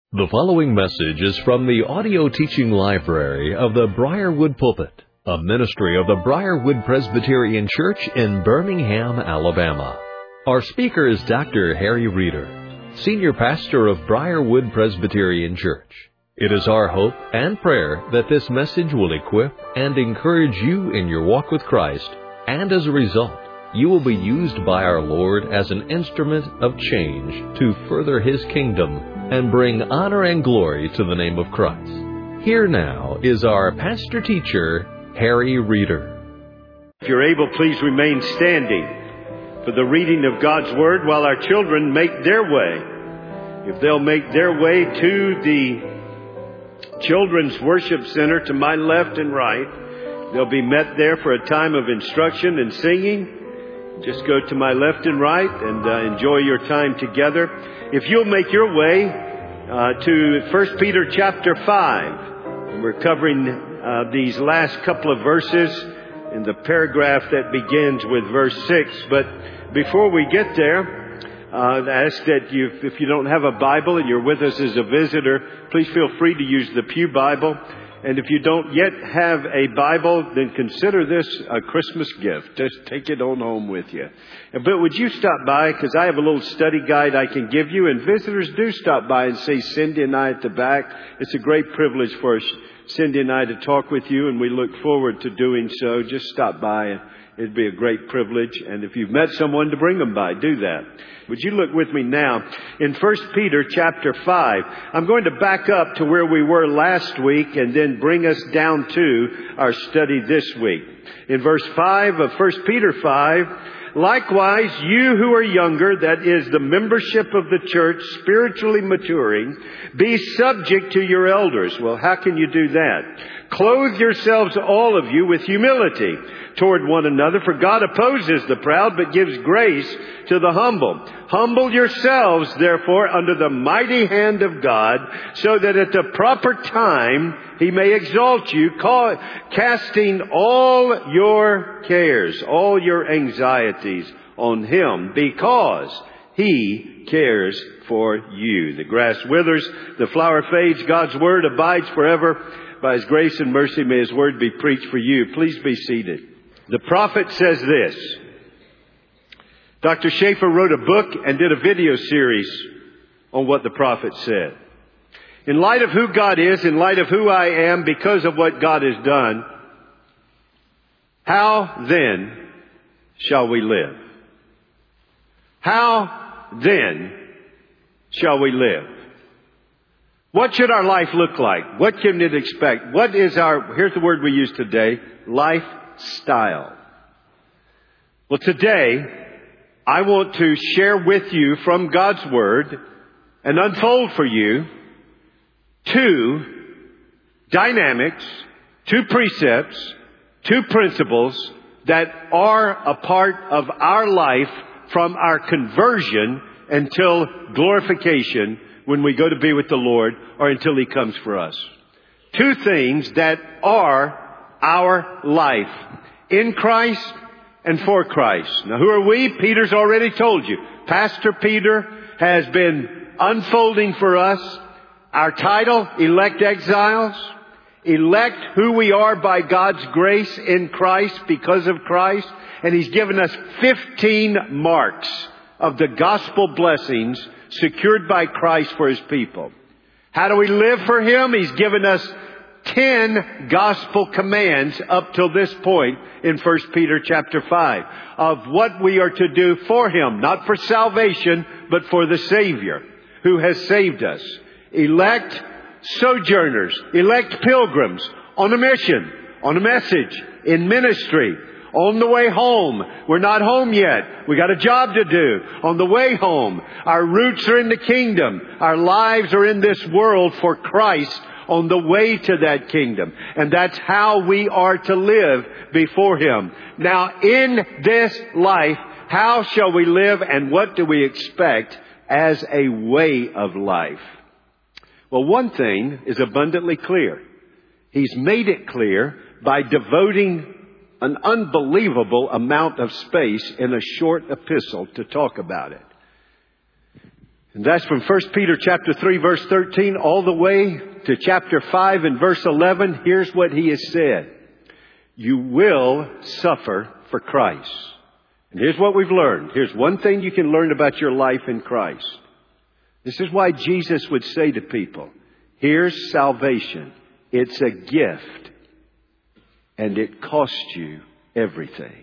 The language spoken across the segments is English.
The following message is from the audio teaching library of the Briarwood Pulpit, a ministry of the Briarwood Presbyterian Church in Birmingham, Alabama. Our speaker is Dr. Harry Reeder, Senior Pastor of Briarwood Presbyterian Church. It is our hope and prayer that this message will equip and encourage you in your walk with Christ, and as a result, you will be used by our Lord as an instrument of change to further His kingdom and bring honor and glory to the name of Christ. Here now is our pastor-teacher, Harry Reeder. If you're able, please remain standing for the reading of God's Word while our children make their way. If they'll make their way to the Children's Worship Center to my left and right, they'll be met there for a time of instruction and singing. Just go to my left and right and enjoy your time together. If you'll make your way to 1 Peter chapter 5, we're covering these last couple of verses in the paragraph that begins with verse 6. But before we get there, I ask that if you don't have a Bible and you're with us as a visitor, please feel free to use the Pew Bible. And if you don't yet have a Bible, then consider this a Christmas gift. Just take it on home with you. But would you stop by? Because I have a little study guide I can give you. And visitors do stop by and say Cindy and I at the back. It's a great privilege for Cindy and I to talk with you, and we look forward to doing so. Just stop by. It'd be a great privilege. And if you've met someone, to bring them by, do that. Would you look with me now in 1 Peter chapter 5. I'm going to back up to where we were last week and then bring us down to our study this week. In verse 5 of 1 Peter 5, likewise, you who are younger, that is the membership of the church, spiritually maturing, be subject to your elders. Well, how can you do that? Clothe yourselves, all of you, with humility toward one another, for God opposes the proud, but gives grace to the humble. Humble yourselves, therefore, under the mighty hand of God, so that at the proper time He may exalt you, casting all your cares, all your anxieties on Him, because He cares for you. The grass withers, the flower fades, God's Word abides forever. By His grace and mercy, may His Word be preached for you. Please be seated. The prophet says this. Dr. Schaefer wrote a book and did a video series on what the prophet said. In light of who God is, in light of who I am, because of what God has done, how then shall we live? How then shall we live? What should our life look like? What can it expect? What is here's the word we use today, lifestyle. Well, today, I want to share with you from God's Word and unfold for you two dynamics, two precepts, two principles that are a part of our life from our conversion until glorification when we go to be with the Lord, or until He comes for us. Two things that are our life in Christ and for Christ. Now, who are we? Peter's already told you. Pastor Peter has been unfolding for us our title, Elect Exiles. Elect who we are by God's grace in Christ because of Christ. And He's given us 15 marks of the gospel blessings secured by Christ for His people. How do we live for Him? He's given us 10 gospel commands up till this point in 1 Peter chapter 5 of what we are to do for Him, not for salvation, but for the Savior who has saved us. Elect sojourners, elect pilgrims on a mission, on a message, in ministry. On the way home. We're not home yet. We got a job to do. On the way home. Our roots are in the kingdom. Our lives are in this world for Christ on the way to that kingdom. And that's how we are to live before Him. Now, in this life, how shall we live and what do we expect as a way of life? Well, one thing is abundantly clear. He's made it clear by devoting an unbelievable amount of space in a short epistle to talk about it. And that's from 1 Peter chapter 3, verse 13, all the way to chapter 5 and verse 11. Here's what he has said. You will suffer for Christ. And here's what we've learned. Here's one thing you can learn about your life in Christ. This is why Jesus would say to people, here's salvation. It's a gift. And it costs you everything.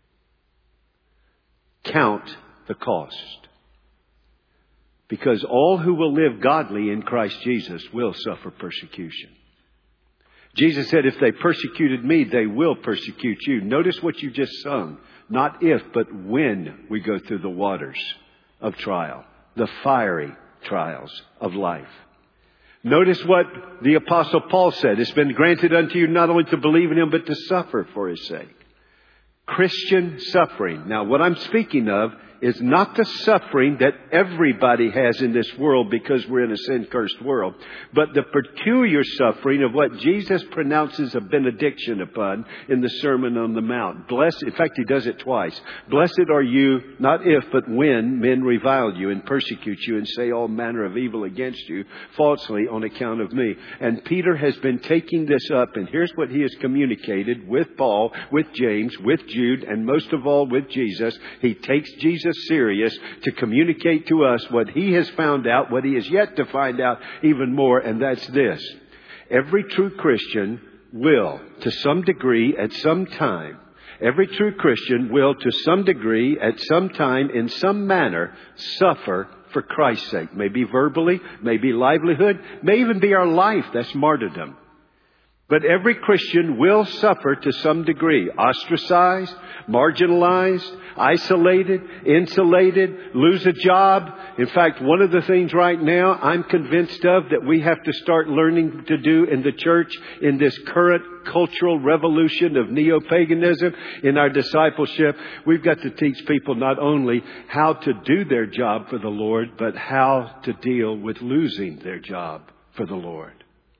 Count the cost. Because all who will live godly in Christ Jesus will suffer persecution. Jesus said, if they persecuted me, they will persecute you. Notice what you just sung. Not if, but when we go through the waters of trial. The fiery trials of life. Notice what the Apostle Paul said. It's been granted unto you not only to believe in Him, but to suffer for His sake. Christian suffering. Now, what I'm speaking of is not the suffering that everybody has in this world because we're in a sin-cursed world, but the peculiar suffering of what Jesus pronounces a benediction upon in the Sermon on the Mount. Blessed, in fact, He does it twice. Blessed are you, not if, but when men revile you and persecute you and say all manner of evil against you falsely on account of me. And Peter has been taking this up, and here's what he has communicated with Paul, with James, with Jude, and most of all with Jesus. He takes Jesus serious to communicate to us what he has found out, what he is yet to find out even more, and that's this. Every true Christian will, to some degree, at some time, every true Christian will, to some degree, at some time, in some manner, suffer for Christ's sake. Maybe verbally, maybe livelihood, may even be our life. That's martyrdom. But every Christian will suffer to some degree. Ostracized, marginalized, isolated, insulated, lose a job. In fact, one of the things right now I'm convinced of that we have to start learning to do in the church in this current cultural revolution of neo-paganism in our discipleship, we've got to teach people not only how to do their job for the Lord, but how to deal with losing their job for the Lord.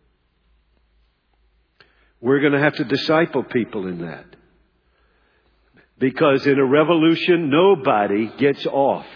We're going to have to disciple people in that. Because in a revolution, nobody gets off.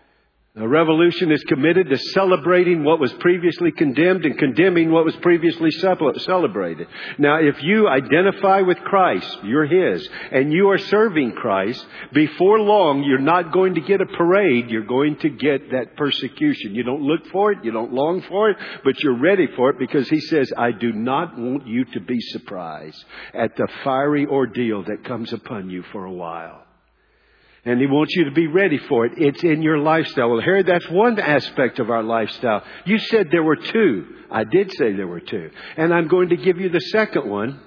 A revolution is committed to celebrating what was previously condemned and condemning what was previously celebrated. Now, if you identify with Christ, you're His, and you are serving Christ, before long, you're not going to get a parade. You're going to get that persecution. You don't look for it. You don't long for it, but you're ready for it because He says, I do not want you to be surprised at the fiery ordeal that comes upon you for a while. And He wants you to be ready for it. It's in your lifestyle. Well, Harry, that's one aspect of our lifestyle. You said there were two. I did say there were two. And I'm going to give you the second one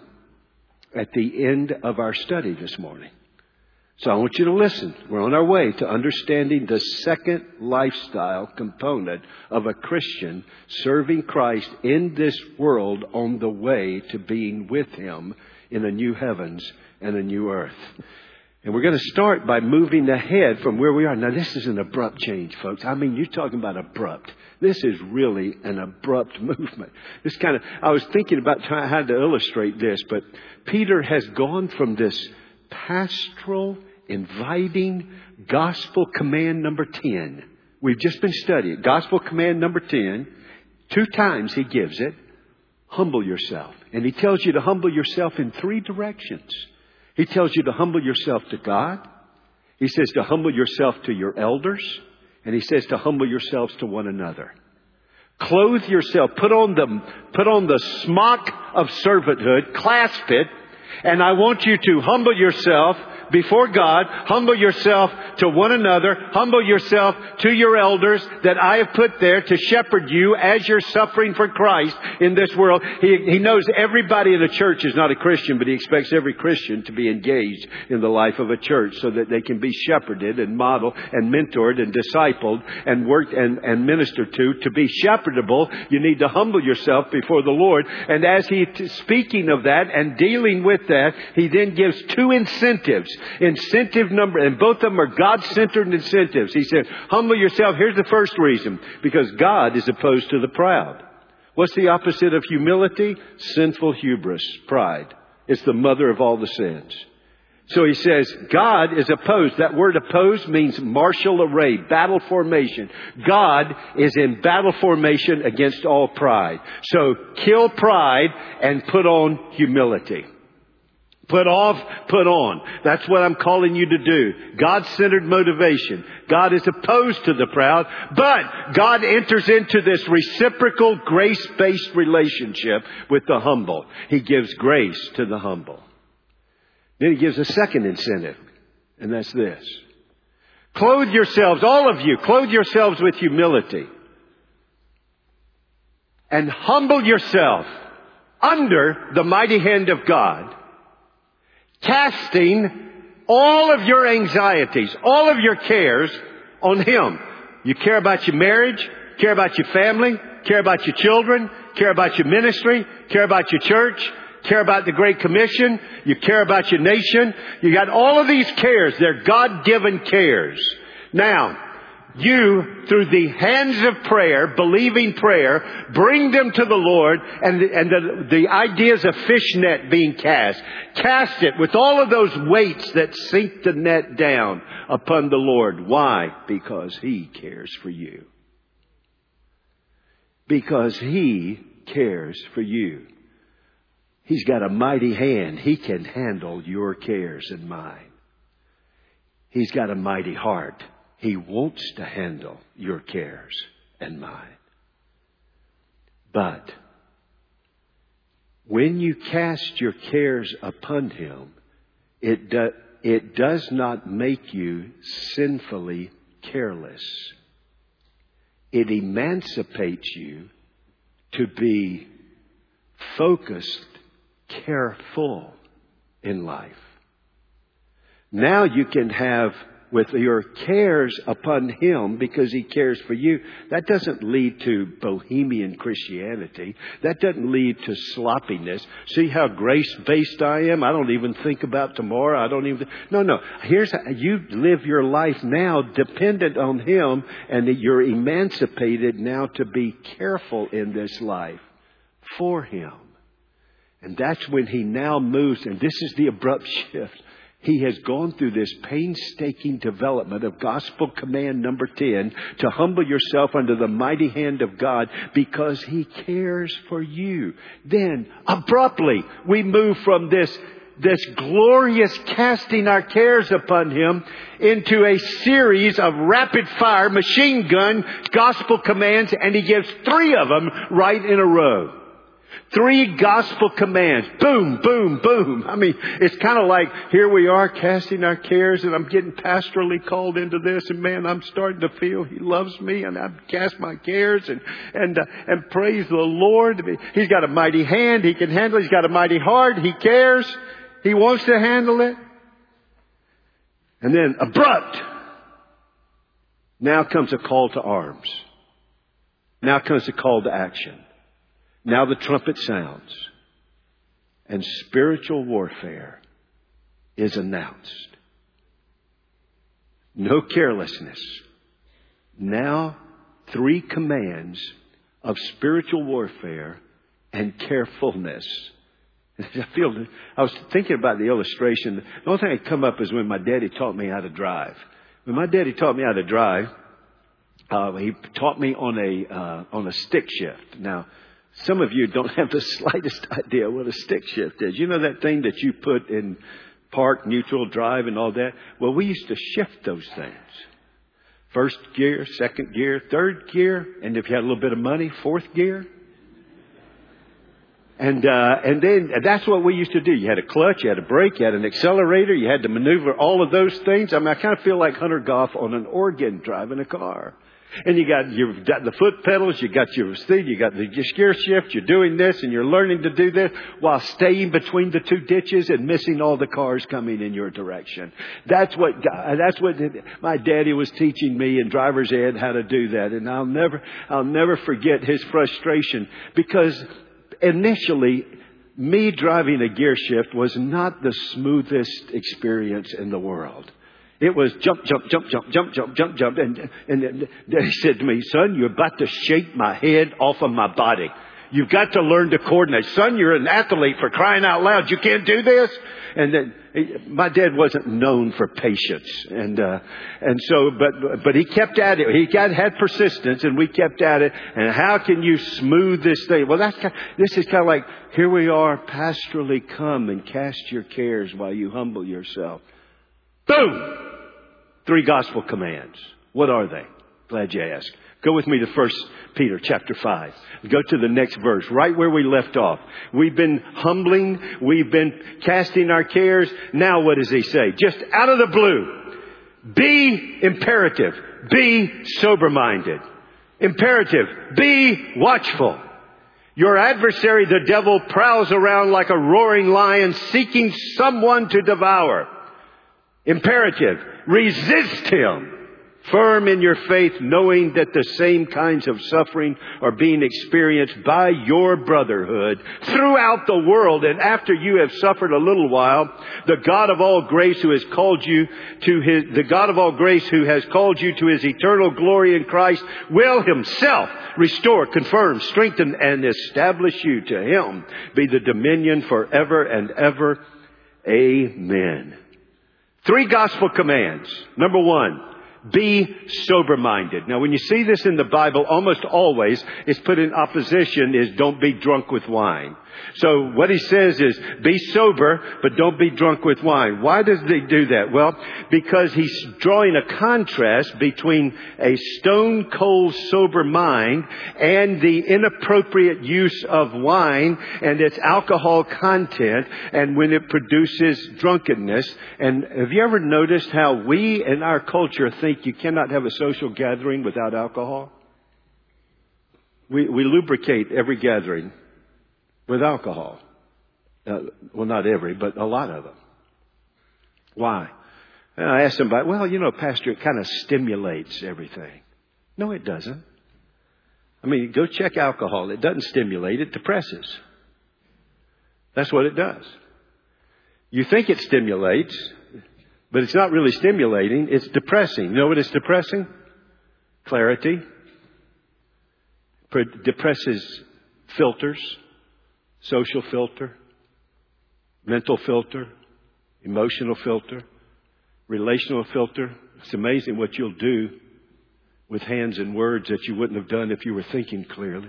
at the end of our study this morning. So I want you to listen. We're on our way to understanding the second lifestyle component of a Christian serving Christ in this world on the way to being with Him in a new heavens and a new earth. And we're going to start by moving ahead from where we are. Now, this is an abrupt change, folks. I mean, you're talking about abrupt. This is really an abrupt movement. This I was thinking about how to illustrate this, but Peter has gone from this pastoral, inviting, gospel command number 10. We've just been studying gospel command number 10. 2 times he gives it. Humble yourself. And he tells you to humble yourself in 3 directions. He tells you to humble yourself to God. He says to humble yourself to your elders. And he says to humble yourselves to one another. Clothe yourself. Put on the smock of servanthood. Clasp it. And I want you to humble yourself before God. Humble yourself to one another. Humble yourself to your elders that I have put there to shepherd you as you're suffering for Christ in this world. He knows everybody in the church is not a Christian, but He expects every Christian to be engaged in the life of a church so that they can be shepherded and modeled and mentored and discipled and worked and ministered to be shepherdable, you need to humble yourself before the Lord. And as He speaking of that and dealing with that, He then gives 2 incentives. Incentive number, and both of them are God-centered incentives. He said, humble yourself. Here's the first reason. Because God is opposed to the proud. What's the opposite of humility? Sinful hubris, pride. It's the mother of all the sins. So he says, God is opposed. That word opposed means martial array, battle formation. God is in battle formation against all pride. So kill pride and put on humility. Put off, put on. That's what I'm calling you to do. God-centered motivation. God is opposed to the proud, but God enters into this reciprocal, grace-based relationship with the humble. He gives grace to the humble. Then he gives a second incentive, and that's this. Clothe yourselves, all of you, clothe yourselves with humility. And humble yourself under the mighty hand of God, casting all of your anxieties, all of your cares on Him. You care about your marriage, care about your family, care about your children, care about your ministry, care about your church, care about the Great Commission, you care about your nation. You got all of these cares. They're God-given cares. Now, you, through the hands of prayer, believing prayer, bring them to the Lord, and the ideas of fishnet being cast. Cast it with all of those weights that sink the net down upon the Lord. Why? Because He cares for you. Because He cares for you. He's got a mighty hand. He can handle your cares and mine. He's got a mighty heart. He wants to handle your cares and mine. But when you cast your cares upon Him, it does not make you sinfully careless. It emancipates you to be focused, careful in life. Now you can have, with your cares upon Him, because He cares for you, that doesn't lead to bohemian Christianity. That doesn't lead to sloppiness. See how grace-based I am? I don't even think about tomorrow. No. Here's how you live your life now dependent on Him, and that you're emancipated now to be careful in this life for Him. And that's when He now moves, and this is the abrupt shift. He has gone through this painstaking development of gospel command number 10 to humble yourself under the mighty hand of God because He cares for you. Then, abruptly, we move from this glorious casting our cares upon Him into a series of rapid fire machine gun gospel commands, and He gives 3 of them right in a row. 3 gospel commands. Boom, boom, boom. I mean, it's kind of like, here we are casting our cares, and I'm getting pastorally called into this, and man, I'm starting to feel He loves me, and I've cast my cares, and praise the Lord. He's got a mighty hand. He can handle it. He's got a mighty heart. He cares. He wants to handle it. And then abrupt. Now comes a call to arms. Now comes a call to action. Now the trumpet sounds, and spiritual warfare is announced. No carelessness. Now 3 commands of spiritual warfare and carefulness. I was thinking about the illustration. The only thing that come up is when my daddy taught me how to drive. When my daddy taught me how to drive, he taught me on a stick shift. Now, some of you don't have the slightest idea what a stick shift is. You know that thing that you put in park, neutral, drive, and all that? Well, we used to shift those things. 1st gear, 2nd gear, 3rd gear, and if you had a little bit of money, 4th gear. And then that's what we used to do. You had a clutch, you had a brake, you had an accelerator, you had to maneuver all of those things. I mean, I kind of feel like Hunter Goff on an organ driving a car. And you've got the foot pedals, you got your speed, you got the gear shift, you're doing this and you're learning to do this while staying between the 2 ditches and missing all the cars coming in your direction. That's what my daddy was teaching me in driver's ed, how to do that. And I'll never forget his frustration, because initially me driving a gear shift was not the smoothest experience in the world. It was jump, jump, jump, jump, jump, jump, jump, jump. And he said to me, son, you're about to shake my head off of my body. You've got to learn to coordinate. Son, you're an athlete, for crying out loud. You can't do this. And then my dad wasn't known for patience. But he kept at it. He had persistence, and we kept at it. And how can you smooth this thing? Well, this is kind of like, here we are, pastorally, come and cast your cares while you humble yourself. Boom! 3 gospel commands. What are they? Glad you asked. Go with me to 1 Peter chapter 5. Go to the next verse, right where we left off. We've been humbling. We've been casting our cares. Now what does he say? Just out of the blue. Be imperative. Be sober-minded. Imperative. Be watchful. Your adversary, the devil, prowls around like a roaring lion seeking someone to devour. Imperative. Resist him. Firm in your faith, knowing that the same kinds of suffering are being experienced by your brotherhood throughout the world. And after you have suffered a little while, the God of all grace who has called you to his eternal glory in Christ will himself restore, confirm, strengthen, and establish you. To him be the dominion forever and ever. Amen. 3 gospel commands. Number 1. Be sober-minded. Now, when you see this in the Bible, almost always it's put in opposition is don't be drunk with wine. So what he says is be sober, but don't be drunk with wine. Why does he do that? Well, because he's drawing a contrast between a stone cold sober mind and the inappropriate use of wine and its alcohol content, and when it produces drunkenness. And have you ever noticed how we in our culture think you cannot have a social gathering without alcohol? We lubricate every gathering with alcohol. Well, not every, but a lot of them. Why? And I asked somebody, Pastor, it kind of stimulates everything. No, it doesn't. I mean, go check alcohol. It doesn't stimulate. It depresses. That's what it does. You think it stimulates, but it's not really stimulating. It's depressing. You know what is depressing? Clarity. Depresses filters. Social filter, mental filter, emotional filter, relational filter. It's amazing what you'll do with hands and words that you wouldn't have done if you were thinking clearly.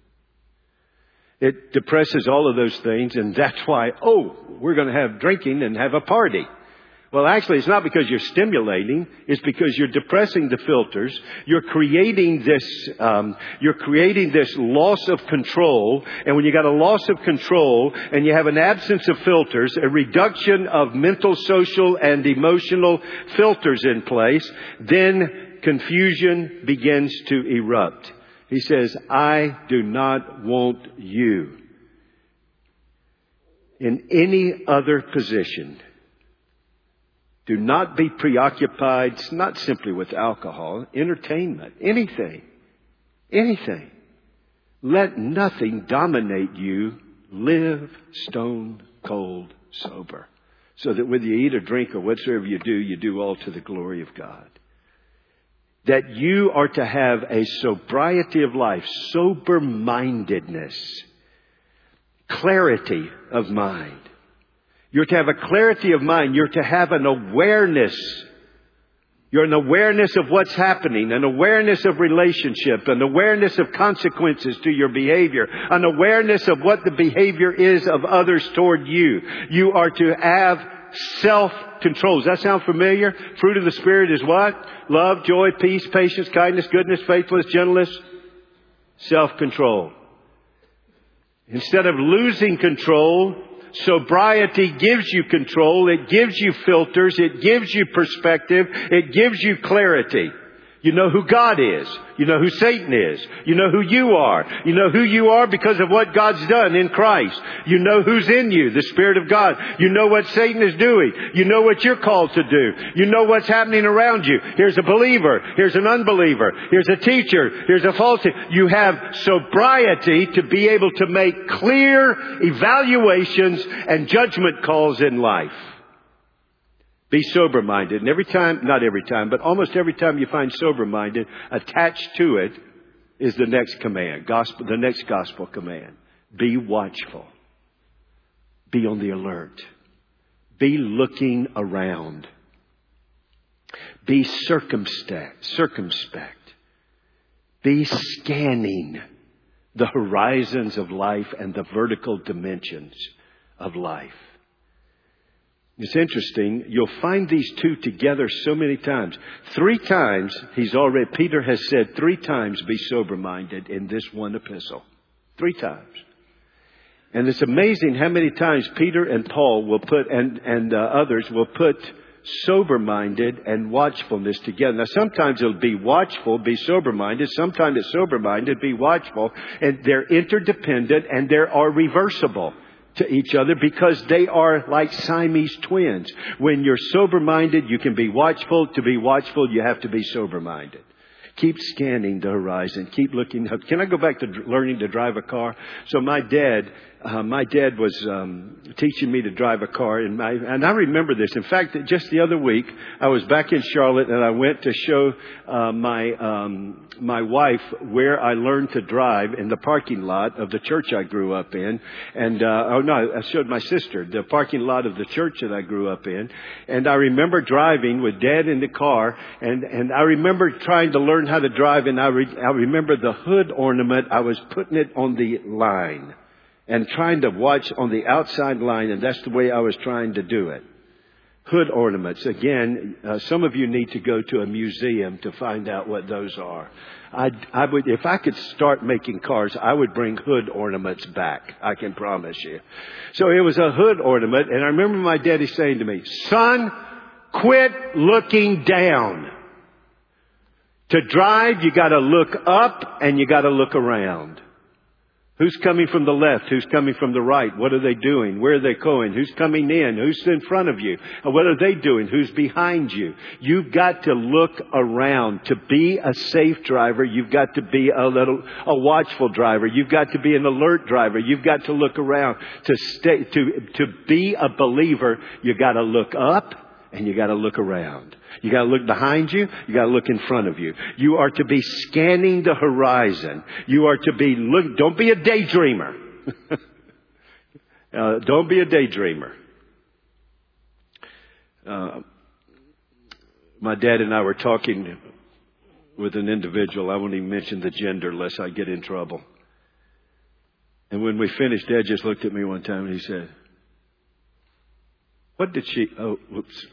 It depresses all of those things, and that's why, we're going to have drinking and have a party. Well, actually, it's not because you're stimulating. It's because you're depressing the filters. You're creating this loss of control. And when you got a loss of control and you have an absence of filters, a reduction of mental, social, and emotional filters in place, then confusion begins to erupt. He says, I do not want you in any other position. Do not be preoccupied, not simply with alcohol, entertainment, anything. Let nothing dominate you. Live stone cold sober. So that whether you eat or drink or whatsoever you do all to the glory of God. That you are to have a sobriety of life, sober-mindedness, clarity of mind. You're to have a clarity of mind. You're to have an awareness. You're an awareness of what's happening, an awareness of relationship, an awareness of consequences to your behavior, an awareness of what the behavior is of others toward you. You are to have self-control. Does that sound familiar? Fruit of the Spirit is what? Love, joy, peace, patience, kindness, goodness, faithfulness, gentleness, self-control. Instead of losing control, sobriety gives you control. It gives you filters. It gives you perspective. It gives you clarity. You know who God is. You know who Satan is. You know who you are. You know who you are because of what God's done in Christ. You know who's in you, the Spirit of God. You know what Satan is doing. You know what you're called to do. You know what's happening around you. Here's a believer. Here's an unbeliever. Here's a teacher. Here's a false teacher. You have sobriety to be able to make clear evaluations and judgment calls in life. Be sober-minded. And not every time, but almost every time you find sober-minded, attached to it is the next command. The next gospel command. Be watchful. Be on the alert. Be looking around. Be circumspect. Be scanning the horizons of life and the vertical dimensions of life. It's interesting. You'll find these two together so many times. 3 times Peter has said 3 times, be sober-minded in this one epistle. 3 times. And it's amazing how many times Peter and Paul will put, and others will put sober-minded and watchfulness together. Now, sometimes it'll be watchful, be sober-minded. Sometimes it's sober-minded, be watchful. And they're interdependent and they are reversible to each other because they are like Siamese twins. When you're sober-minded, you can be watchful. To be watchful, you have to be sober-minded. Keep scanning the horizon. Keep looking up. Can I go back to learning to drive a car? So my dad was teaching me to drive a car, and I remember this. In fact, just the other week, I was back in Charlotte, and I went to show my wife where I learned to drive in the parking lot of the church I grew up in. And I showed my sister the parking lot of the church that I grew up in. And I remember driving with Dad in the car, and I remember trying to learn how to drive, and I remember the hood ornament. I was putting it on the line and trying to watch on the outside line, and that's the way I was trying to do it. Hood ornaments. Again, some of you need to go to a museum to find out what those are. I would, if I could start making cars, I would bring hood ornaments back. I can promise you. So it was a hood ornament, and I remember my daddy saying to me, "Son, quit looking down. To drive, you got to look up and you got to look around. Who's coming from the left? Who's coming from the right? What are they doing? Where are they going? Who's coming in? Who's in front of you? What are they doing? Who's behind you? You've got to look around. To be a safe driver, you've got to be a watchful driver. You've got to be an alert driver. You've got to look around. To be a believer, you got to look up and you got to look around. You got to look behind you. You got to look in front of you. You are to be scanning the horizon. You are to be don't be a daydreamer. Don't be a daydreamer. My dad and I were talking with an individual. I won't even mention the gender lest I get in trouble. And when we finished, Dad just looked at me one time and he said, "What did she?" Oh, whoops.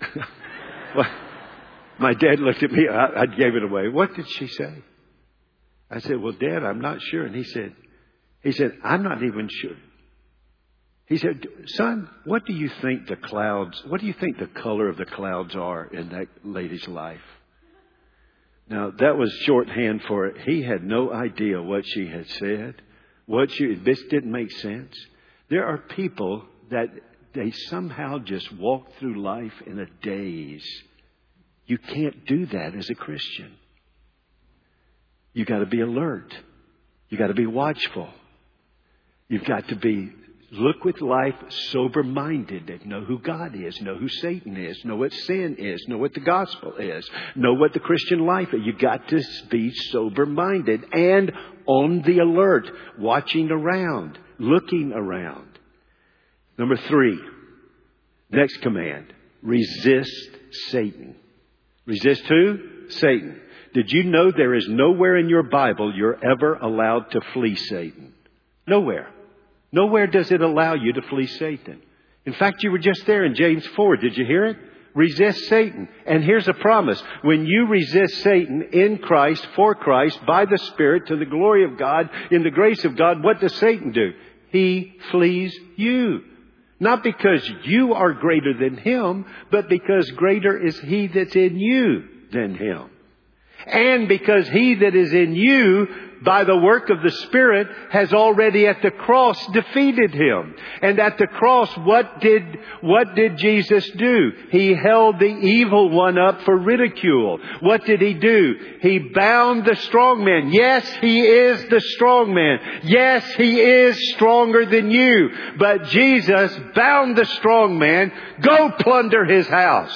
My dad looked at me. I gave it away. "What did she say?" I said, "Well, Dad, I'm not sure." And he said, "I'm not even sure." He said, "Son, what do you think the color of the clouds are in that lady's life?" Now, that was shorthand for it. He had no idea what she had said. This didn't make sense. There are people that they somehow just walk through life in a daze. You can't do that as a Christian. You got to be alert. You got to be watchful. You've got to look with life sober-minded and know who God is, know who Satan is, know what sin is, know what the gospel is, know what the Christian life is. You got to be sober-minded and on the alert, watching around, looking around. Number 3, next command, resist Satan. Resist who? Satan. Did you know there is nowhere in your Bible you're ever allowed to flee Satan? Nowhere. Nowhere does it allow you to flee Satan. In fact, you were just there in James 4. Did you hear it? Resist Satan. And here's a promise. When you resist Satan in Christ, for Christ, by the Spirit, to the glory of God, in the grace of God, what does Satan do? He flees you. Not because you are greater than him, but because greater is he that's in you than him. And because he that is in you, by the work of the Spirit, has already at the cross defeated him. And at the cross, what did Jesus do? He held the evil one up for ridicule. What did he do? He bound the strong man. Yes, he is the strong man. Yes, he is stronger than you. But Jesus bound the strong man. Go plunder his house.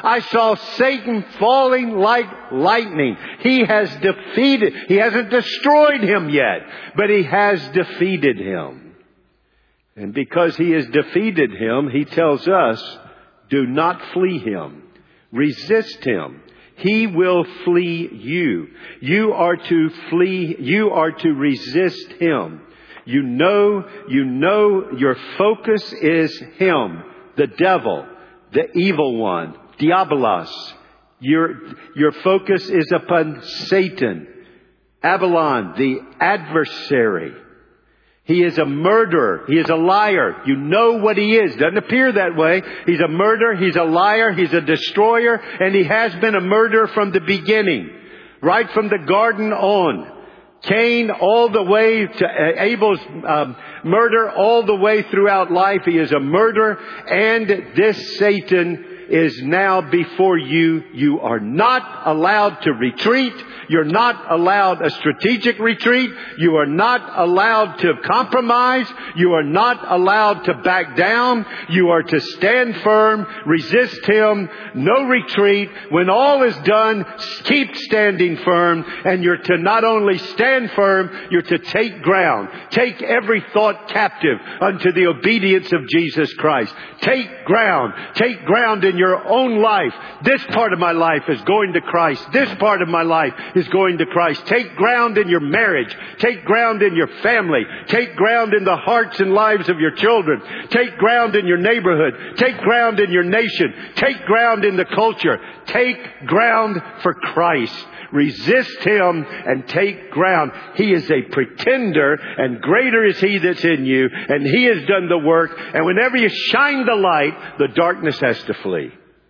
I saw Satan falling like lightning. He hasn't destroyed him yet, but he has defeated him. And because he has defeated him, he tells us, do not flee him. Resist him. He will flee you. You are to flee. You are to resist him. You know your focus is him, the devil, the evil one, Diabolos. Your focus is upon Satan, Abalon, the adversary. He is a murderer. He is a liar. You know what he is. Doesn't appear that way. He's a murderer. He's a liar. He's a destroyer. And he has been a murderer from the beginning. Right from the garden on. Cain all the way to Abel's murder all the way throughout life. He is a murderer. And this Satan is now before you. You are not allowed to retreat. You're not allowed a strategic retreat. You are not allowed to compromise. You are not allowed to back down. You are to stand firm, resist him, no retreat. When all is done, keep standing firm. And you're to not only stand firm, you're to take ground. Take every thought captive unto the obedience of Jesus Christ. Take ground. Take ground in your own life. This part of my life is going to Christ. This part of my life is going to Christ. Take ground in your marriage. Take ground in your family. Take ground in the hearts and lives of your children. Take ground in your neighborhood. Take ground in your nation. Take ground in the culture. Take ground for Christ. Resist him and take ground. He is a pretender, and greater is he that's in you, and he has done the work. And whenever you shine the light, the darkness has to flee.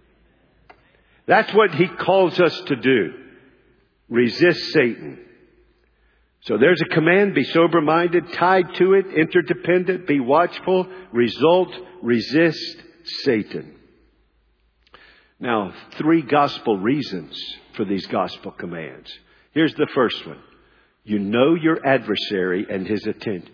That's what he calls us to do. Resist Satan. So there's a command, be sober-minded, tied to it, interdependent, be watchful, resist Satan. Now, 3 gospel reasons for these gospel commands. Here's the first one. You know your adversary and his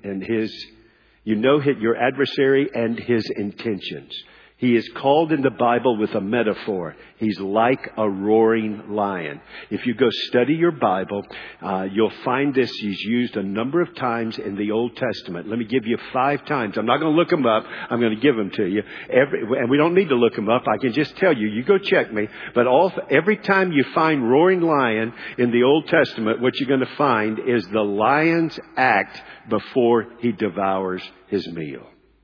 your adversary and his intentions. He is called in the Bible with a metaphor. He's like a roaring lion. If you go study your Bible, you'll find this. He's used a number of times in the Old Testament. Let me give you 5 times. I'm not going to look them up. I'm going to give them to you. And we don't need to look them up. I can just tell you. You go check me. But every time you find roaring lion in the Old Testament, what you're going to find is the lion's act before he devours his meal.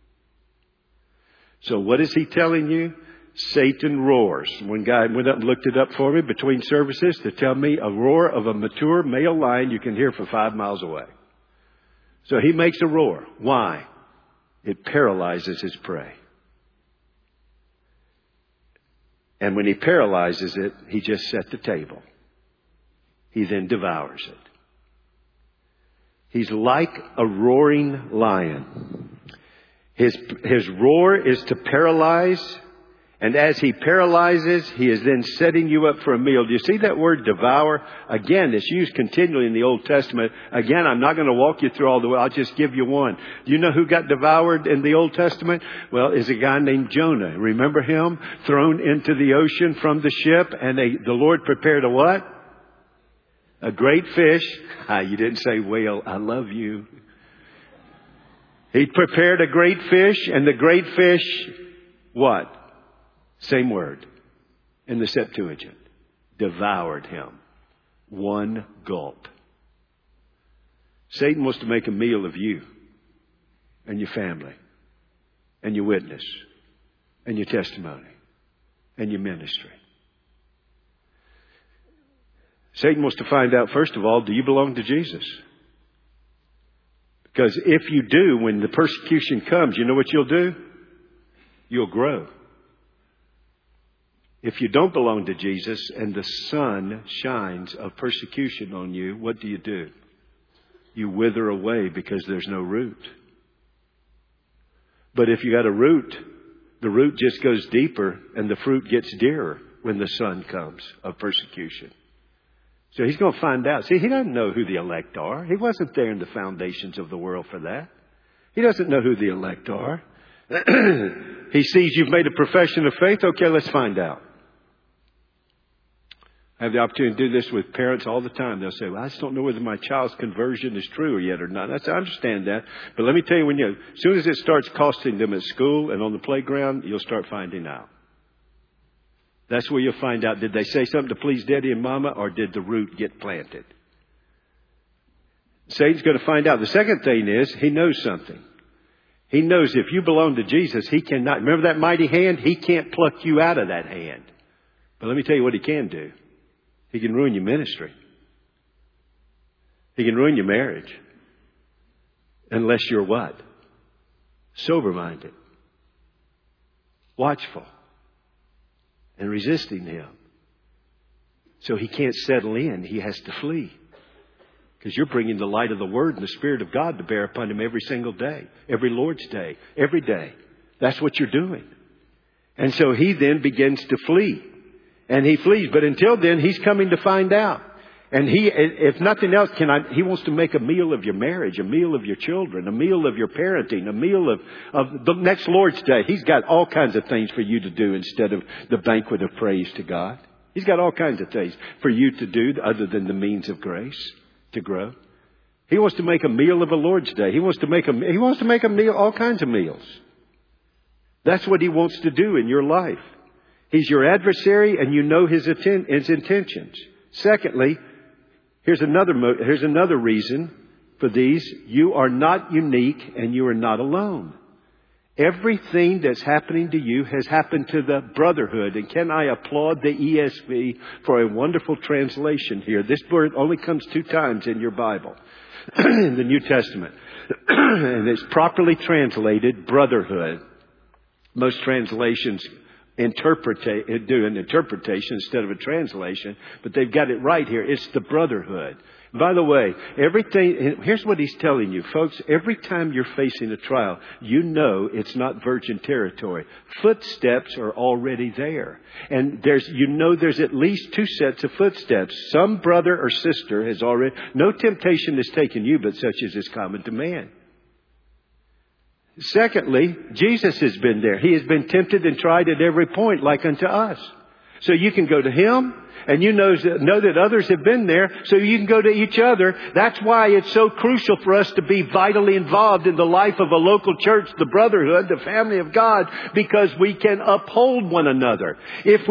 So what is he telling you? Satan roars. One guy went up and looked it up for me between services to tell me a roar of a mature male lion you can hear from 5 miles away. So he makes a roar. Why? It paralyzes his prey. And when he paralyzes it, he just set the table. He then devours it. He's like a roaring lion. His roar is to paralyze. And as he paralyzes, he is then setting you up for a meal. Do you see that word devour? Again, it's used continually in the Old Testament. Again, I'm not going to walk you through all the way. I'll just give you one. Do you know who got devoured in the Old Testament? Well, it's a guy named Jonah. Remember him? Thrown into the ocean from the ship. And the Lord prepared a what? A great fish. You didn't say whale. I love you. He prepared a great fish, and the great fish, what? Same word in the Septuagint. Devoured him. One gulp. Satan wants to make a meal of you and your family and your witness and your testimony and your ministry. Satan wants to find out, first of all, do you belong to Jesus? Because if you do, when the persecution comes, you know what you'll do? You'll grow. If you don't belong to Jesus and the sun shines of persecution on you, what do? You wither away because there's no root. But if you got a root, the root just goes deeper and the fruit gets dearer when the sun comes of persecution. So he's going to find out. See, he doesn't know who the elect are. He wasn't there in the foundations of the world for that. He doesn't know who the elect are. He sees you've made a profession of faith. Okay, let's find out. I have the opportunity to do this with parents all the time. They'll say, well, I just don't know whether my child's conversion is true yet or not. I understand that. But let me tell you, as soon as it starts costing them at school and on the playground, you'll start finding out. That's where you'll find out, did they say something to please Daddy and Mama, or did the root get planted? Satan's going to find out. The second thing is, he knows something. He knows if you belong to Jesus, he cannot. Remember that mighty hand? He can't pluck you out of that hand. But let me tell you what he can do. He can ruin your ministry. He can ruin your marriage. Unless you're what? Sober-minded. Watchful. And resisting him. So he can't settle in. He has to flee. Because you're bringing the light of the Word and the Spirit of God to bear upon him every single day. Every Lord's Day. Every day. That's what you're doing. And so he then begins to flee. And he flees. But until then, he's coming to find out. And he, if nothing else, he wants to make a meal of your marriage, a meal of your children, a meal of your parenting, a meal of the next Lord's Day. He's got all kinds of things for you to do instead of the banquet of praise to God. He's got all kinds of things for you to do other than the means of grace to grow. He wants to make a meal of a Lord's Day. He wants to make a meal, all kinds of meals. That's what he wants to do in your life. He's your adversary, and you know his intentions. Secondly, here's another reason for these. You are not unique, and you are not alone. Everything that's happening to you has happened to the brotherhood. And can I applaud the ESV for a wonderful translation here? This word only comes 2 times in your Bible, in the New Testament. And it's properly translated brotherhood. Most translations do an interpretation instead of a translation, but they've got it right here. It's the brotherhood. By the way, here's what he's telling you, folks. Every time you're facing a trial, you know it's not virgin territory. Footsteps are already there. And there's at least 2 sets of footsteps. Some brother or sister has already, no temptation has taken you, but such as is common to man. Secondly, Jesus has been there. He has been tempted and tried at every point like unto us. So you can go to him, and you know that others have been there, so you can go to each other. That's why it's so crucial for us to be vitally involved in the life of a local church, the brotherhood, the family of God, because we can uphold one another. If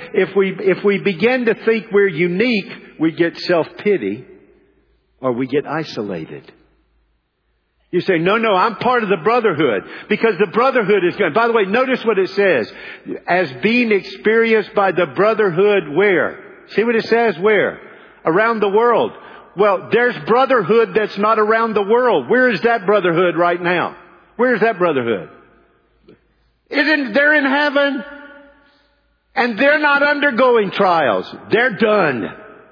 we begin to think we're unique, we get self-pity, or we get isolated. You say, no, I'm part of the brotherhood, because the brotherhood is going. By the way, notice what it says. As being experienced by the brotherhood where? See what it says? Where? Around the world. Well, there's brotherhood that's not around the world. Where is that brotherhood right now? Where is that brotherhood? They're in heaven. And they're not undergoing trials. They're done.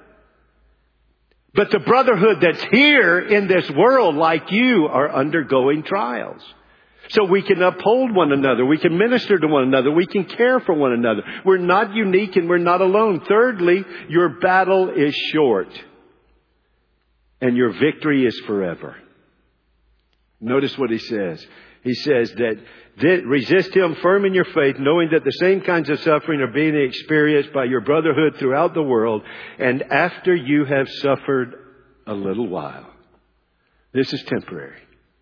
But the brotherhood that's here in this world, like you, are undergoing trials. So we can uphold one another. We can minister to one another. We can care for one another. We're not unique and we're not alone. Thirdly, your battle is short. And your victory is forever. Notice what he says. He says that resist him firm in your faith, knowing that the same kinds of suffering are being experienced by your brotherhood throughout the world. And after you have suffered a little while. This is temporary.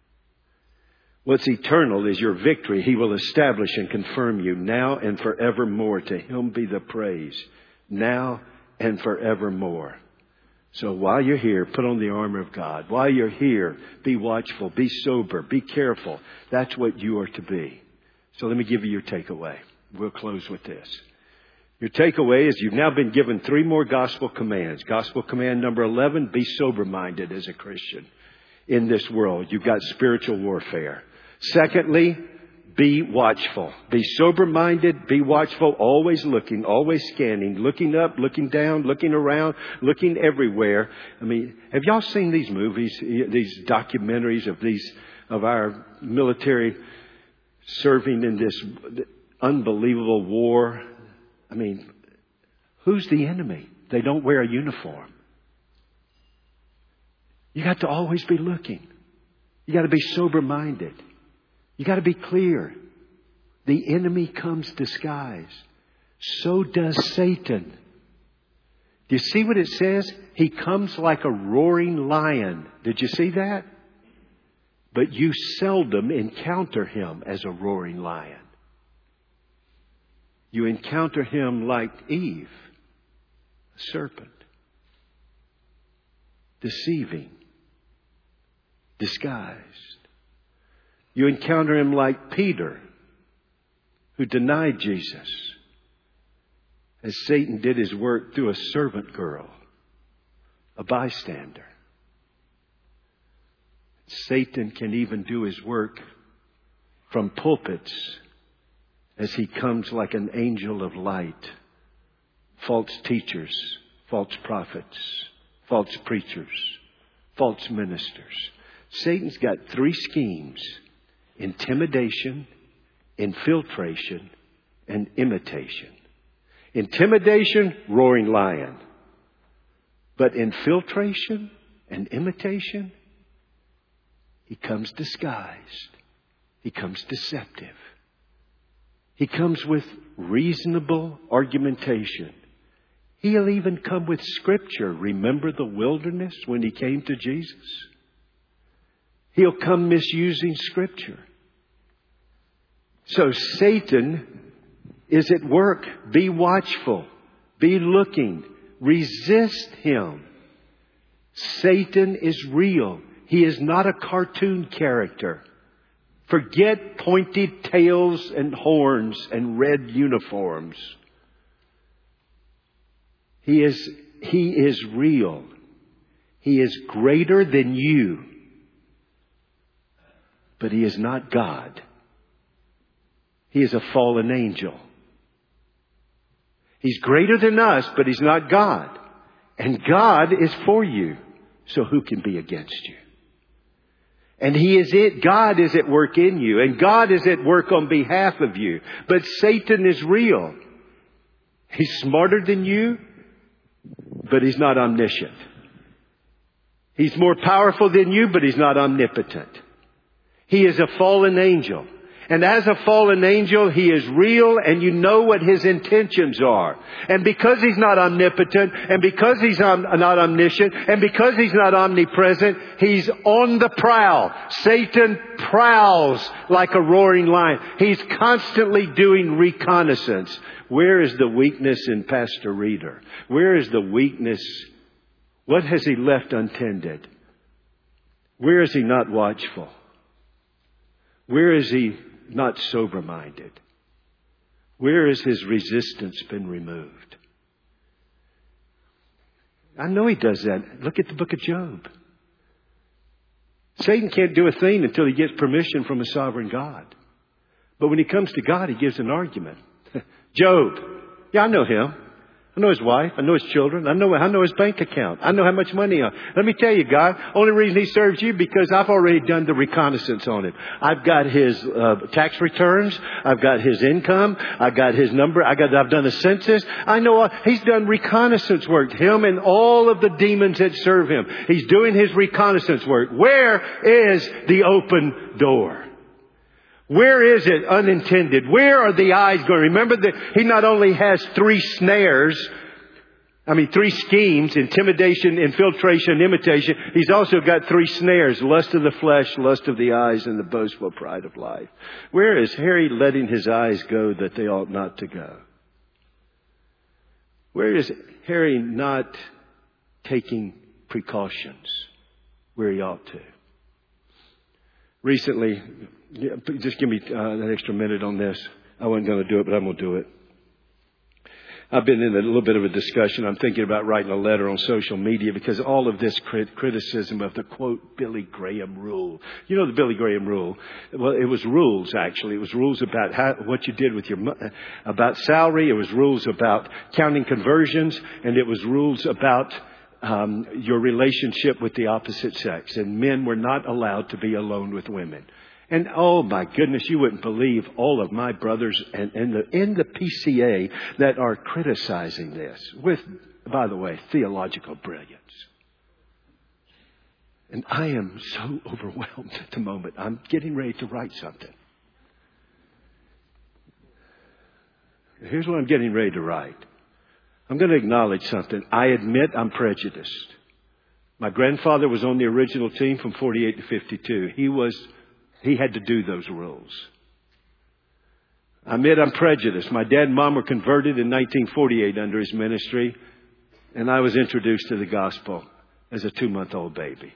What's eternal is your victory. He will establish and confirm you now and forevermore. To him be the praise now and forevermore. So while you're here, put on the armor of God. While you're here, be watchful, be sober, be careful. That's what you are to be. So let me give you your takeaway. We'll close with this. Your takeaway is you've now been given 3 more gospel commands. Gospel command number 11, be sober-minded as a Christian. In this world, you've got spiritual warfare. Secondly, be watchful. Be sober-minded, be watchful, always looking, always scanning, looking up, looking down, looking around, looking everywhere. I mean, have y'all seen these movies, these documentaries of our military serving in this unbelievable war? I mean, who's the enemy? They don't wear a uniform. You got to always be looking. You got to be sober-minded. You got to be clear. The enemy comes disguised. So does Satan. Do you see what it says? He comes like a roaring lion. Did you see that? But you seldom encounter him as a roaring lion. You encounter him like Eve, a serpent, deceiving, disguised. You encounter him like Peter, who denied Jesus, as Satan did his work through a servant girl, a bystander. Satan can even do his work from pulpits as he comes like an angel of light. False teachers, false prophets, false preachers, false ministers. Satan's got three schemes: intimidation, infiltration, and imitation. Intimidation, roaring lion. But infiltration and imitation, he comes disguised. He comes deceptive. He comes with reasonable argumentation. He'll even come with Scripture. Remember the wilderness when he came to Jesus? He'll come misusing Scripture. So Satan is at work. Be watchful. Be looking. Resist him. Satan is real. He is not a cartoon character. Forget pointed tails and horns and red uniforms. He is real. He is greater than you. But he is not God. He is a fallen angel. He's greater than us, but he's not God. And God is for you. So who can be against you? And God is at work in you. And God is at work on behalf of you. But Satan is real. He's smarter than you, but he's not omniscient. He's more powerful than you, but he's not omnipotent. He is a fallen angel. And as a fallen angel, he is real, and you know what his intentions are. And because he's not omnipotent, and because he's not omniscient, and because he's not omnipresent, he's on the prowl. Satan prowls like a roaring lion. He's constantly doing reconnaissance. Where is the weakness in Pastor Reeder? Where is the weakness? What has he left untended? Where is he not watchful? Where is he not sober-minded? Where has his resistance been removed? I know he does that. Look at the book of Job. Satan can't do a thing until he gets permission from a sovereign God. But when he comes to God, he gives an argument. Job, yeah, I know him. I know his wife. I know his children. I know his bank account. I know how much money he has. Let me tell you, God, only reason he serves you because I've already done the reconnaissance on him. I've got his tax returns. I've got his income. I've got his number. I've done a census. I know he's done reconnaissance work. Him and all of the demons that serve him. He's doing his reconnaissance work. Where is the open door? Where is it unintended? Where are the eyes going? Remember that he not only has three schemes: intimidation, infiltration, imitation. He's also got three snares: lust of the flesh, lust of the eyes, and the boastful pride of life. Where is Harry letting his eyes go that they ought not to go? Where is Harry not taking precautions where he ought to? Recently, just give me an extra minute on this. I wasn't going to do it, but I'm going to do it. I've been in a little bit of a discussion. I'm thinking about writing a letter on social media because all of this criticism of the, quote, Billy Graham rule. You know the Billy Graham rule? Well, it was rules, actually. It was rules about what you did with about salary. It was rules about counting conversions. And it was rules about your relationship with the opposite sex. And men were not allowed to be alone with women. And oh my goodness, you wouldn't believe all of my brothers in the PCA that are criticizing this with, by the way, theological brilliance. And I am so overwhelmed at the moment. I'm getting ready to write something. Here's what I'm getting ready to write. I'm going to acknowledge something. I admit I'm prejudiced. My grandfather was on the original team from 48 to 52. He had to do those rules. I admit I'm prejudiced. My dad and mom were converted in 1948 under his ministry, and I was introduced to the gospel as a 2-month-old baby.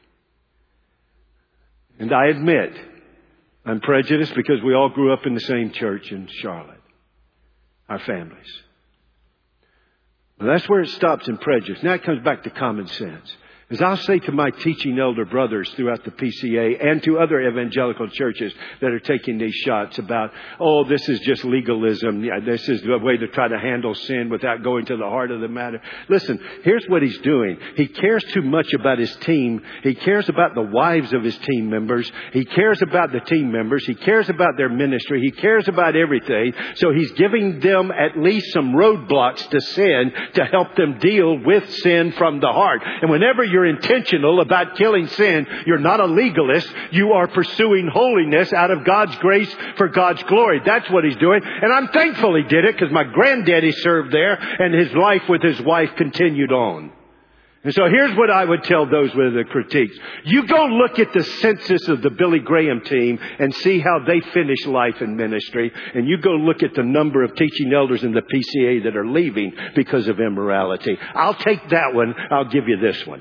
And I admit I'm prejudiced because we all grew up in the same church in Charlotte, our families. But that's where it stops in prejudice. Now it comes back to common sense. As I'll say to my teaching elder brothers throughout the PCA and to other evangelical churches that are taking these shots about, oh, this is just legalism. Yeah, this is the way to try to handle sin without going to the heart of the matter. Listen, here's what he's doing. He cares too much about his team. He cares about the wives of his team members. He cares about the team members. He cares about their ministry. He cares about everything. So he's giving them at least some roadblocks to sin to help them deal with sin from the heart. And whenever you're intentional about killing sin, you're not a legalist. You are pursuing holiness out of God's grace for God's glory. That's what he's doing. And I'm thankful he did it because my granddaddy served there and his life with his wife continued on. And so here's what I would tell those with the critiques. You go look at the census of the Billy Graham team and see how they finish life in ministry. And you go look at the number of teaching elders in the PCA that are leaving because of immorality. I'll take that one. I'll give you this one.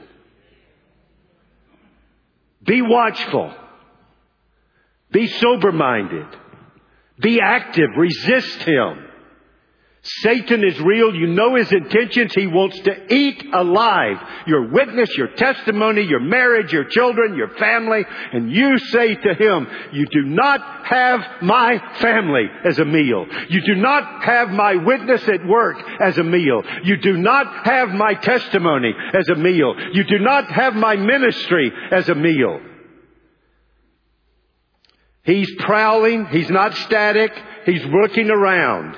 Be watchful. Be sober-minded. Be active. Resist him. Satan is real. You know his intentions. He wants to eat alive your witness, your testimony, your marriage, your children, your family. And you say to him, you do not have my family as a meal. You do not have my witness at work as a meal. You do not have my testimony as a meal. You do not have my ministry as a meal. He's prowling. He's not static. He's looking around.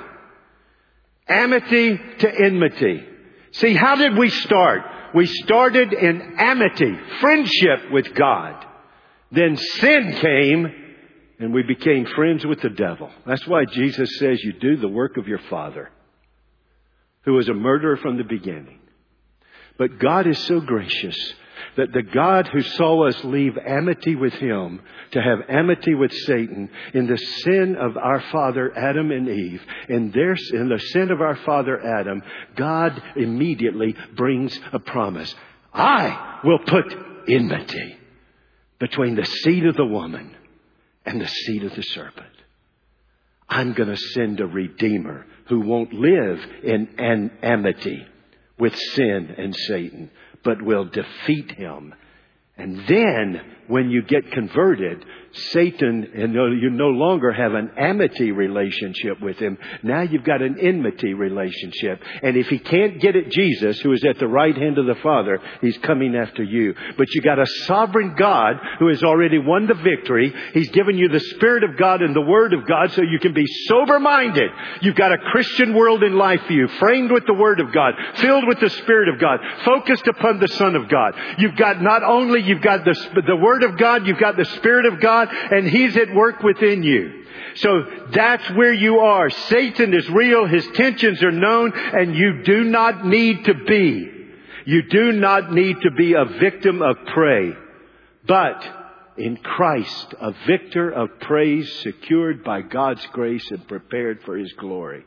Amity to enmity. See, how did we start? We started in amity, friendship with God. Then sin came and we became friends with the devil. That's why Jesus says you do the work of your father, who was a murderer from the beginning. But God is so gracious that the God who saw us leave amity with him to have amity with Satan in the sin of our father Adam and Eve, in the sin of our father Adam, God immediately brings a promise. I will put enmity between the seed of the woman and the seed of the serpent. I'm going to send a Redeemer who won't live in amity with sin and Satan, but will defeat him. And then when you get converted, Satan, and you no longer have an amity relationship with him. Now you've got an enmity relationship. And if he can't get at Jesus, who is at the right hand of the Father, he's coming after you. But you got a sovereign God who has already won the victory. He's given you the Spirit of God and the Word of God so you can be sober-minded. You've got a Christian world in life for you, framed with the Word of God, filled with the Spirit of God, focused upon the Son of God. You've got not only you've got the Word of God, you've got the Spirit of God, and he's at work within you. So that's where you are. Satan is real. His tensions are known, and you do not need to be. You do not need to be a victim of prey, but in Christ, a victor of praise, secured by God's grace and prepared for his glory.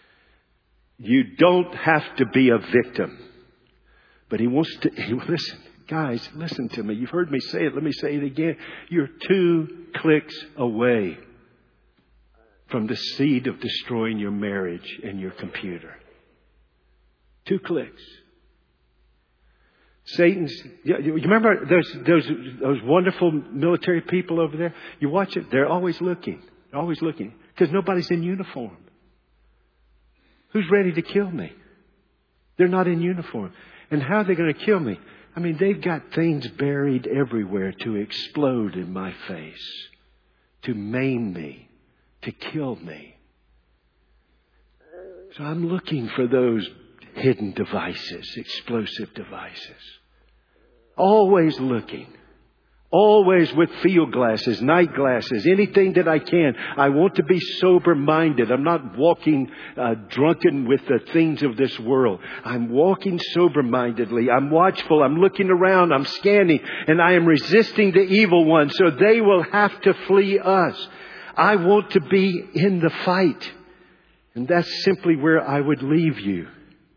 You don't have to be a victim, but he wants to, listen. Guys, listen to me. You've heard me say it. Let me say it again. You're 2 clicks away from the seed of destroying your marriage and your computer. 2 clicks. Satan's, you remember those wonderful military people over there? You watch it. They're always looking. They're always looking. Because nobody's in uniform. Who's ready to kill me? They're not in uniform. And how are they going to kill me? I mean, they've got things buried everywhere to explode in my face, to maim me, to kill me. So I'm looking for those hidden devices, explosive devices. Always looking. Always with field glasses, night glasses, anything that I can. I want to be sober-minded. I'm not walking drunken with the things of this world. I'm walking sober-mindedly. I'm watchful. I'm looking around. I'm scanning. And I am resisting the evil one, so they will have to flee us. I want to be in the fight. And that's simply where I would leave you.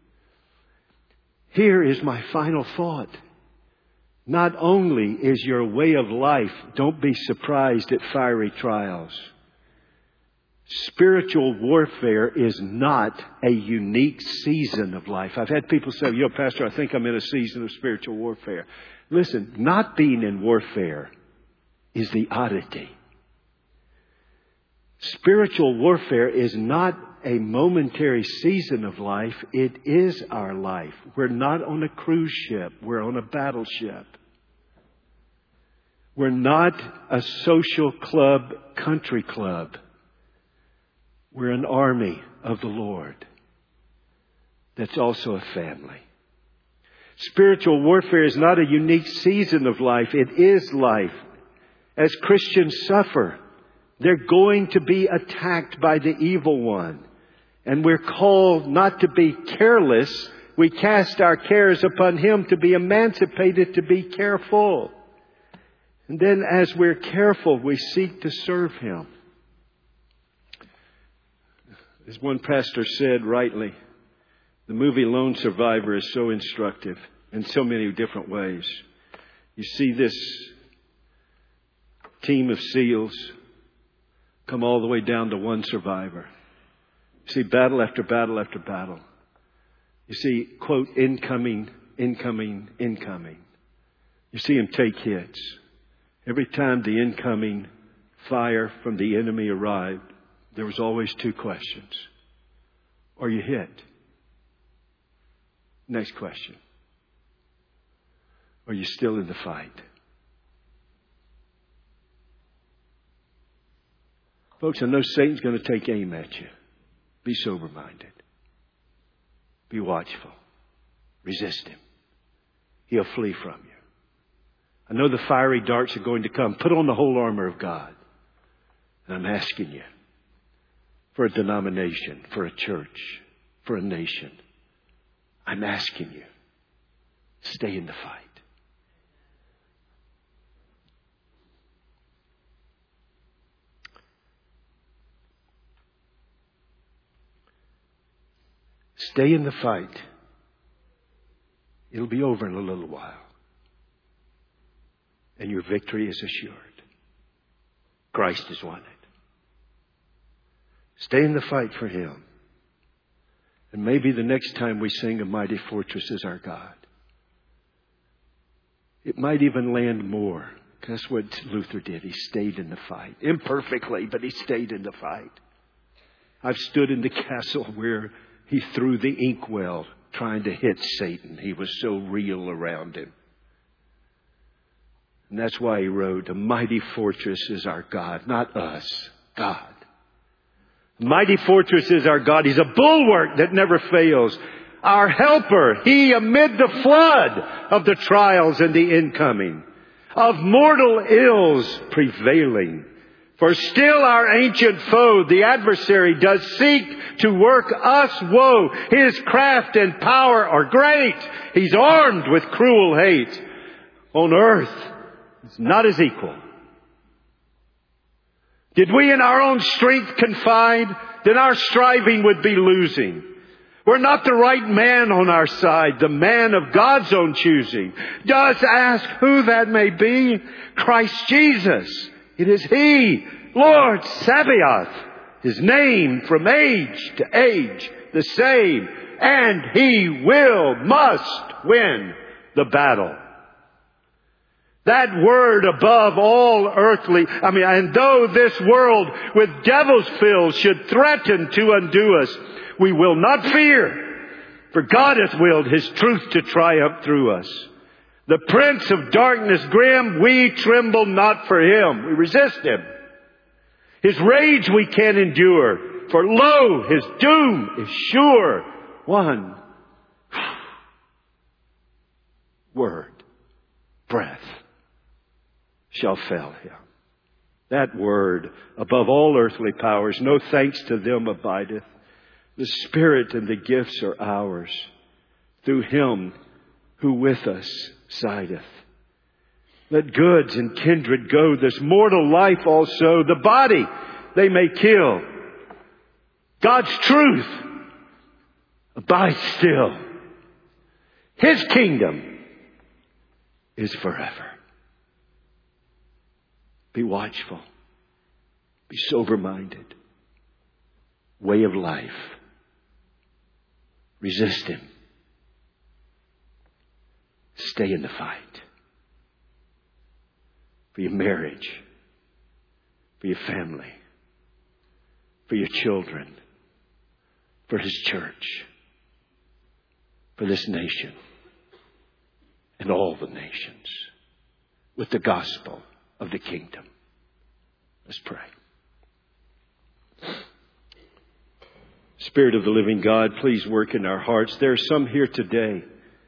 Here is my final thought. Not only is your way of life, don't be surprised at fiery trials. Spiritual warfare is not a unique season of life. I've had people say, Pastor, I think I'm in a season of spiritual warfare. Listen, not being in warfare is the oddity. Spiritual warfare is not a momentary season of life. It is our life. We're not on a cruise ship. We're on a battleship. We're not a social club, country club. We're an army of the Lord that's also a family. Spiritual warfare is not a unique season of life. It is life. As Christians suffer, they're going to be attacked by the evil one. And we're called not to be careless. We cast our cares upon Him to be emancipated, to be careful. And then as we're careful, we seek to serve Him. As one pastor said rightly, the movie Lone Survivor is so instructive in so many different ways. You see this team of SEALs come all the way down to one survivor. You see battle after battle after battle. You see, quote, incoming, incoming, incoming. You see him take hits. Every time the incoming fire from the enemy arrived, there was always two questions. Are you hit? Next question. Are you still in the fight? Folks, I know Satan's going to take aim at you. Be sober-minded. Be watchful. Resist him. He'll flee from you. I know the fiery darts are going to come. Put on the whole armor of God. And I'm asking you, for a denomination, for a church, for a nation, I'm asking you, stay in the fight. Stay in the fight. It'll be over in a little while. And your victory is assured. Christ has won it. Stay in the fight for Him. And maybe the next time we sing A Mighty Fortress is Our God, it might even land more. That's what Luther did. He stayed in the fight. Imperfectly, but he stayed in the fight. I've stood in the castle where he threw the inkwell trying to hit Satan. He was so real around him. And that's why he wrote, A mighty fortress is our God. Not us, God. A mighty fortress is our God. He's a bulwark that never fails. Our helper, He amid the flood of the trials and the incoming, of mortal ills prevailing. For still our ancient foe, the adversary, does seek to work us woe. His craft and power are great. He's armed with cruel hate. On earth, it's not His equal. Did we in our own strength confide, then our striving would be losing. We're not the right man on our side, the man of God's own choosing. Does ask who that may be? Christ Jesus. It is He, Lord Sabaoth, His name from age to age the same. And He must win the battle. That word above all earthly, and though this world with devils filled should threaten to undo us, we will not fear, for God hath willed His truth to triumph through us. The prince of darkness grim, we tremble not for him. We resist him. His rage we can endure, for lo, his doom is sure. One word, breath. shall fail him. That word, above all earthly powers, no thanks to them abideth. The Spirit and the gifts are ours, through him who with us sideth. Let goods and kindred go, this mortal life also. The body they may kill. God's truth abides still. His kingdom is forever. Be watchful. Be sober-minded. Way of life. Resist him. Stay in the fight. For your marriage. For your family. For your children. For his church. For this nation. And all the nations. With the gospel of the kingdom. Let's pray. Spirit of the living God, please work in our hearts. There are some here today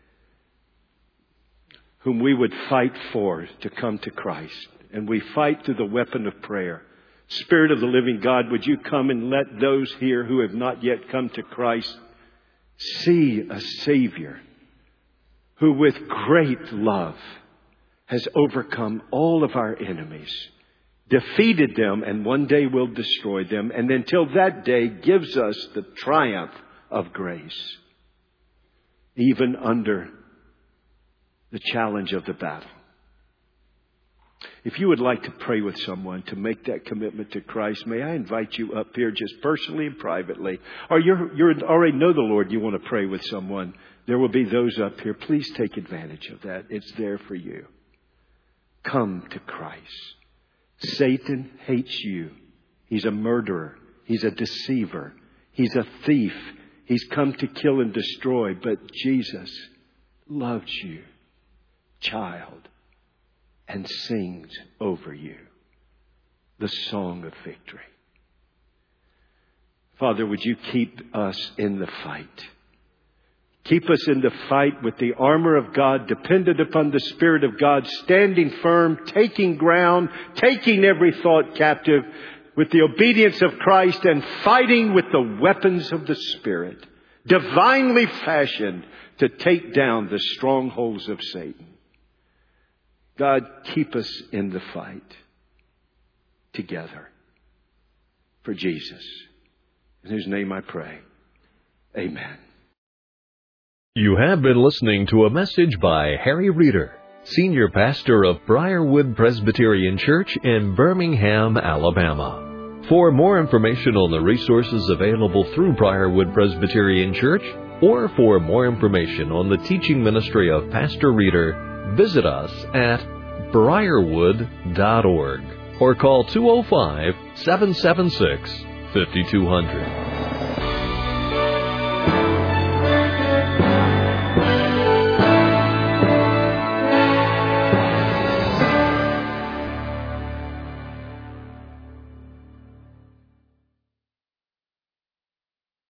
whom we would fight for to come to Christ. And we fight through the weapon of prayer. Spirit of the living God, would you come and let those here who have not yet come to Christ see a Savior who with great love has overcome all of our enemies, defeated them, and one day will destroy them, and until that day gives us the triumph of grace, even under the challenge of the battle. If you would like to pray with someone to make that commitment to Christ, may I invite you up here just personally and privately. Or you already know the Lord, you want to pray with someone. There will be those up here. Please take advantage of that. It's there for you. Come to Christ. Satan hates you. He's a murderer. He's a deceiver. He's a thief. He's come to kill and destroy. But Jesus loves you, child, and sings over you the song of victory. Father, would you keep us in the fight? Keep us in the fight with the armor of God, dependent upon the Spirit of God, standing firm, taking ground, taking every thought captive with the obedience of Christ, and fighting with the weapons of the Spirit, divinely fashioned to take down the strongholds of Satan. God, keep us in the fight together for Jesus, in whose name I pray. Amen. You have been listening to a message by Harry Reeder, Senior Pastor of Briarwood Presbyterian Church in Birmingham, Alabama. For more information on the resources available through Briarwood Presbyterian Church, or for more information on the teaching ministry of Pastor Reeder, visit us at briarwood.org or call 205-776-5200.